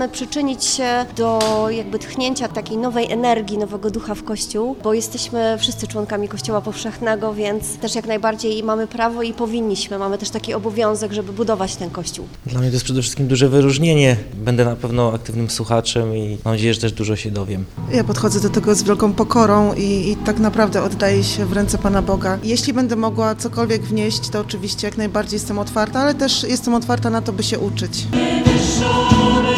chcemy przyczynić się do jakby tchnięcia takiej nowej energii, nowego ducha w Kościół, bo jesteśmy wszyscy członkami Kościoła Powszechnego, więc też jak najbardziej mamy prawo i powinniśmy, mamy też taki obowiązek, żeby budować ten Kościół. Dla mnie to jest przede wszystkim duże wyróżnienie. Będę na pewno aktywnym słuchaczem i mam nadzieję, że też dużo się dowiem. Ja podchodzę do tego z wielką pokorą i tak naprawdę oddaję się w ręce Pana Boga. Jeśli będę mogła cokolwiek wnieść, to oczywiście jak najbardziej jestem otwarta, ale też jestem otwarta na to, by się uczyć.